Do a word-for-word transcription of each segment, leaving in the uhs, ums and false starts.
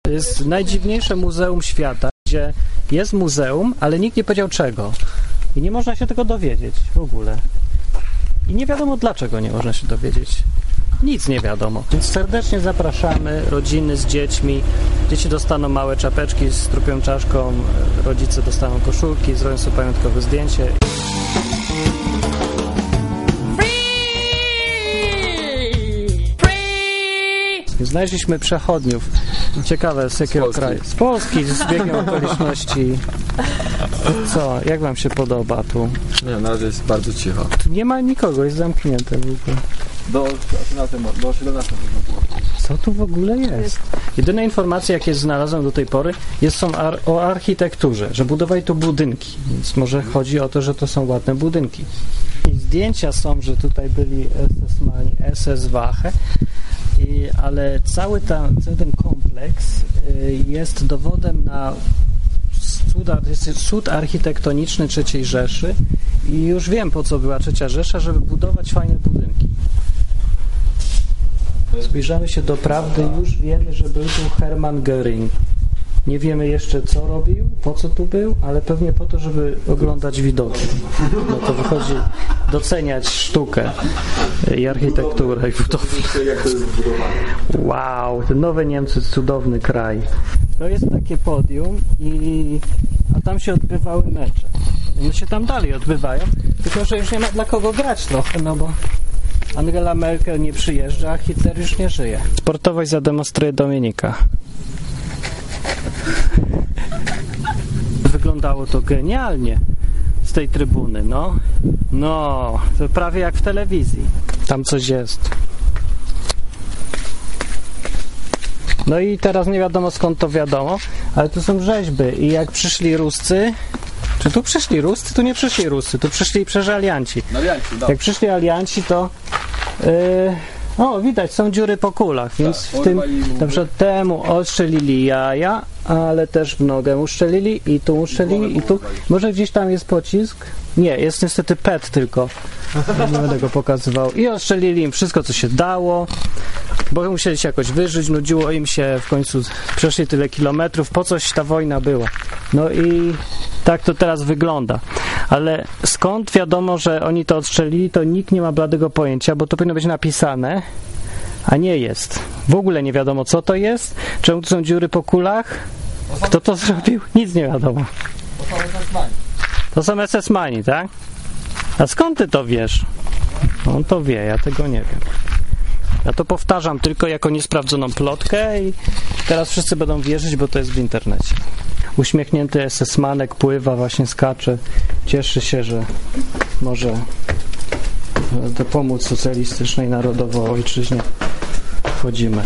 To jest najdziwniejsze muzeum świata, gdzie jest muzeum, ale nikt nie powiedział czego. I nie można się tego dowiedzieć w ogóle. I nie wiadomo dlaczego nie można się dowiedzieć. Nic nie wiadomo. Więc serdecznie zapraszamy rodziny z dziećmi. Dzieci dostaną małe czapeczki z trupią czaszką, rodzice dostaną koszulki, zrobią sobie pamiątkowe zdjęcie. Znaleźliśmy przechodniów. Ciekawe, z jakiego kraju. Z Polski, z biegiem okoliczności. Co? Jak wam się podoba tu? Nie, na razie jest bardzo cicho. Tu nie ma nikogo, jest zamknięte w ogóle. Do, do siedemnastej. Co tu w ogóle jest? Jedyne informacje, jakie znalazłem do tej pory, jest, są ar- o architekturze, że budowali tu budynki, więc może chodzi o to, że to są ładne budynki. I zdjęcia są, że tutaj byli S S-mani, S S-Wache, I, ale cały, ta, cały ten kompleks y, jest dowodem na cud, cud architektoniczny trzeciej Rzeszy i już wiem, po co była trzecia Rzesza, żeby budować fajne budynki. Zbliżamy się do prawdy, już wiemy, że był tu Hermann Göring. Nie wiemy jeszcze, co robił, po co tu był, ale pewnie po to, żeby oglądać widoki. No to wychodzi doceniać sztukę i architekturę i budowlę. Wow, te nowe Niemcy, cudowny kraj. To jest takie podium, i, a tam się odbywały mecze. One się tam dalej odbywają, tylko że już nie ma dla kogo grać trochę, no bo Angela Merkel nie przyjeżdża, a Hitler już nie żyje. Sportowość zademonstruje Dominika. Wyglądało to genialnie z tej trybuny, no. No, to prawie jak w telewizji. Tam coś jest. No i teraz nie wiadomo, skąd to wiadomo, ale tu są rzeźby i jak przyszli Ruscy, czy tu przyszli Ruscy? Tu nie przyszli Ruscy, tu przyszli przecież alianci. Jak przyszli alianci, to yy, o, widać, są dziury po kulach, więc w tym, na przykład temu ostrzelili jaja, ale też w nogę uszczelili i tu uszczelili i tu. Może gdzieś tam jest pocisk? Nie, jest niestety P E T tylko. Nie będę go pokazywał. I ostrzelili im wszystko, co się dało, bo musieli się jakoś wyżyć, nudziło im się, w końcu przeszli tyle kilometrów, po coś ta wojna była. No i tak to teraz wygląda. Ale skąd wiadomo, że oni to odstrzelili, to nikt nie ma bladego pojęcia, bo to powinno być napisane, a nie jest. W ogóle nie wiadomo, co to jest, czemu tu są dziury po kulach, kto to zrobił, nic nie wiadomo. To są S S-mani, tak? A skąd ty to wiesz? On to wie, ja tego nie wiem. Ja to powtarzam tylko jako niesprawdzoną plotkę i teraz wszyscy będą wierzyć, bo to jest w internecie. Uśmiechnięty S S-manek pływa, właśnie skacze, cieszy się, że może pomóc socjalistycznej narodowo ojczyźnie. Wchodzimy.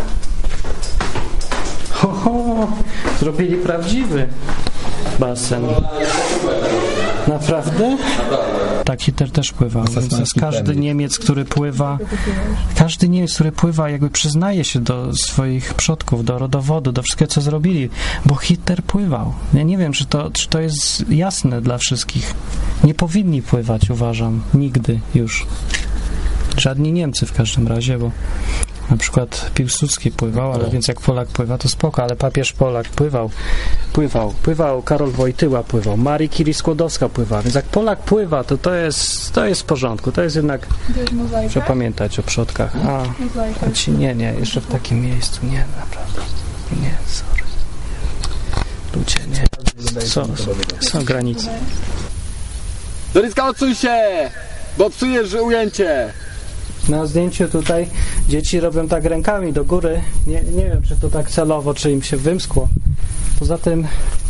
Ho, ho, zrobili prawdziwy basen. Naprawdę? Tak, Hitler też pływał. Więc każdy Niemiec, który pływa, każdy Niemiec, który pływa, jakby przyznaje się do swoich przodków, do rodowodu, do wszystkiego, co zrobili, bo Hitler pływał. Ja nie wiem, czy to, czy to jest jasne dla wszystkich. Nie powinni pływać, uważam, nigdy już. Żadni Niemcy w każdym razie, bo na przykład Piłsudski pływał, ale więc jak Polak pływa, to spoko, ale papież Polak pływał, pływał, pływał, Karol Wojtyła pływał, Marii Curie-Skłodowska pływa, więc jak Polak pływa, to to jest, to jest w porządku, to jest jednak, trzeba pamiętać o przodkach. A, a ci, nie, nie, jeszcze w takim miejscu, nie, naprawdę, nie, sorry. Ludzie, nie, są, są granice. Doryska, odsuń się, bo psujesz ujęcie. Na zdjęciu tutaj dzieci robią tak rękami do góry. Nie, nie wiem, czy to tak celowo, czy im się wymskło. Poza tym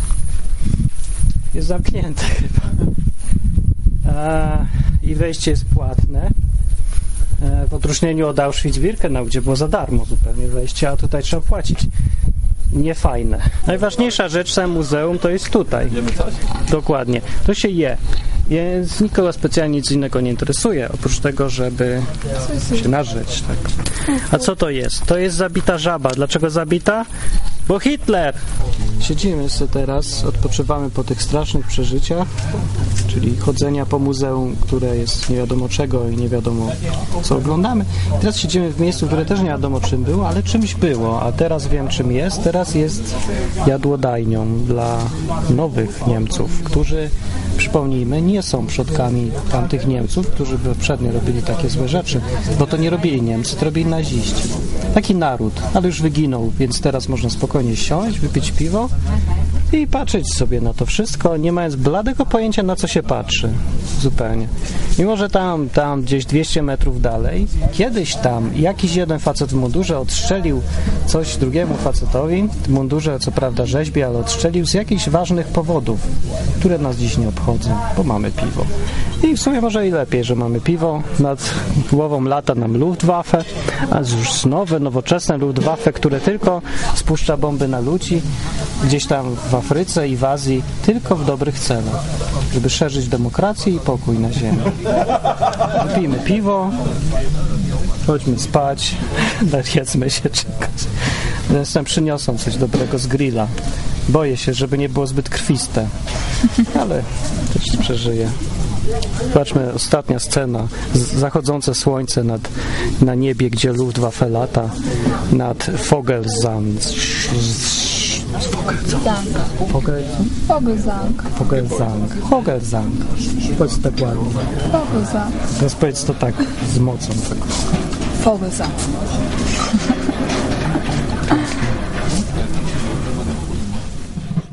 jest zamknięte chyba. A, i wejście jest płatne. E, w odróżnieniu od Auschwitz-Birkenau, gdzie było za darmo zupełnie wejście, a tutaj trzeba płacić. Niefajne. Najważniejsza rzecz w całym muzeum to jest tutaj. Dokładnie. To się je. Więc nikogo specjalnie nic innego nie interesuje, oprócz tego, żeby się nażyć. Tak. A co to jest? To jest zabita żaba. Dlaczego zabita? Bo Hitler siedzimy sobie teraz, odpoczywamy po tych strasznych przeżyciach, czyli chodzenia po muzeum, które jest nie wiadomo czego i nie wiadomo co oglądamy. Teraz siedzimy w miejscu, które też nie wiadomo czym było, ale czymś było, a teraz wiem czym jest. Teraz jest jadłodajnią dla nowych Niemców, którzy, przypomnijmy, nie są przodkami tamtych Niemców, którzy poprzednio robili takie złe rzeczy, bo to nie robili Niemcy, to robili naziści. Taki naród, ale już wyginął, więc teraz można spokojnie siąść, wypić piwo i patrzeć sobie na to wszystko, nie mając bladego pojęcia, na co się patrzy. Zupełnie. Mimo, że tam, tam gdzieś dwieście metrów dalej, kiedyś tam jakiś jeden facet w mundurze odstrzelił coś drugiemu facetowi, w mundurze co prawda rzeźbi, ale odstrzelił z jakichś ważnych powodów, które nas dziś nie obchodzą, bo mamy piwo. I w sumie może i lepiej, że mamy piwo. Nad głową lata nam Luftwaffe, a już nowe, nowoczesne Luftwaffe, które tylko spuszcza bomby na ludzi gdzieś tam w Afryce i w Azji, tylko w dobrych celach, żeby szerzyć demokrację i pokój na ziemi. Pijmy piwo, chodźmy spać, jedzmy się czegoś. Zresztą przyniosą coś dobrego z grilla. Boję się, żeby nie było zbyt krwiste, ale też przeżyję. Zobaczmy, ostatnia scena. Zachodzące słońce nad, na niebie, gdzie Luftwaffe lata nad Vogelsang. Vogelsang? Vogelsang. Vogelsang. Vogelsang. Powiedz tak ładnie. Vogelsang. Teraz powiedz to tak z mocą. Tak. Vogelsang.